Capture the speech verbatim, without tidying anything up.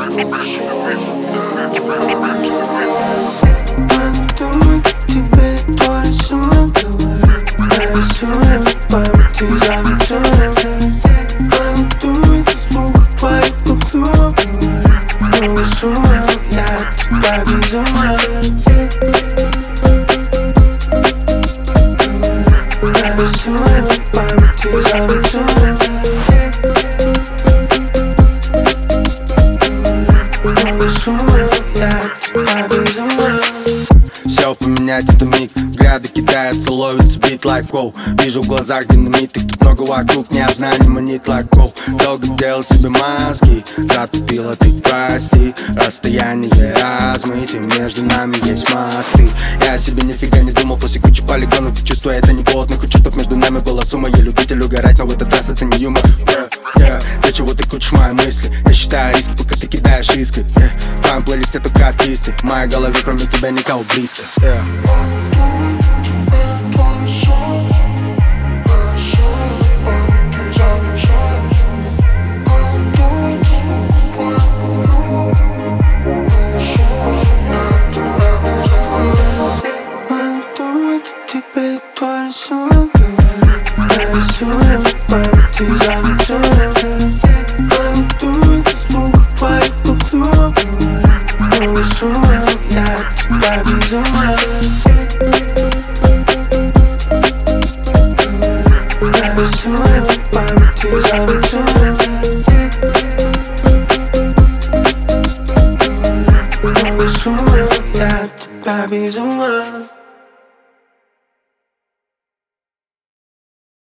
думаю, как тебе то рисую. Я рисую памяти за вечером. Я думаю, ты звук твоих губ. Ну рисую я тебя безумно. Я рисую памяти за вечером. Все поменять это миг, взгляды кидаются, ловится бит like wow. Вижу в глазах динамит, их тут много вокруг, не знаю, не манит like wow. Долго делал себе маски, затупила ты, прости. Расстояние размыты, между нами есть мосты. Я себе нифига не думал, после кучи полигонов ты чувствуешь, это не плотно. Хочу, чтоб между нами была сумма, я любитель угорать, но в этот раз это не юмор. yeah, yeah. Для чего ты крутишь мои мысли? Я считаю риски, пока ты кидаешь искры. yeah. В твоем плейлисте только артисты, в моей голове кроме тебя никого близко. yeah. Тебе то рисую. Я рисую памяти за вечером. Я думаю, ты звук твоих губ. Ну рисую я тебя безумно. Я рисую памяти за вечером. Ну рисую я тебя безумно.